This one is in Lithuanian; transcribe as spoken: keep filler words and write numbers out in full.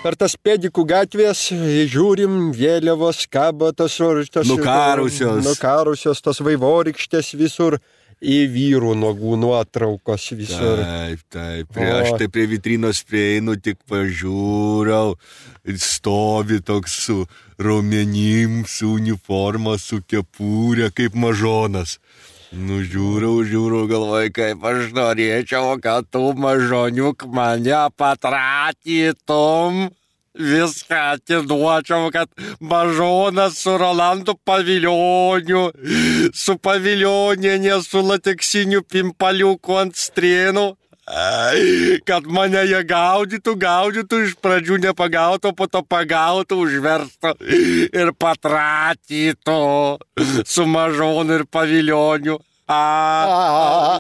per tas Pėdikų gatvės žiūrim, vėliavos kabo, tos, tos nukarusios. nukarusios, tos vaivorykštės visur. Į vyrų nuogų nuotraukos visur. Taip, taip. Prie, aš tai prie vitrinos prieinu, tik pažiūriau. Stovi toks su raumenim, su uniforma, su kepūrė, kaip mažonas. Nu, žiūriu, žiūriu, galvoju, kaip aš norėčiau, kad tu mažoniuk mane patratytum. Viską atiduočiau, kad mažonas su Rolandu Pavilioniu, su Pavilionienė, su lateksiniu pimpaliuku ant strėnų, kad mane jie gaudytų, gaudytų, iš pradžių nepagautų, po to pagautų, užverstų ir patratytų su Mažonu ir Pavilioniu. A.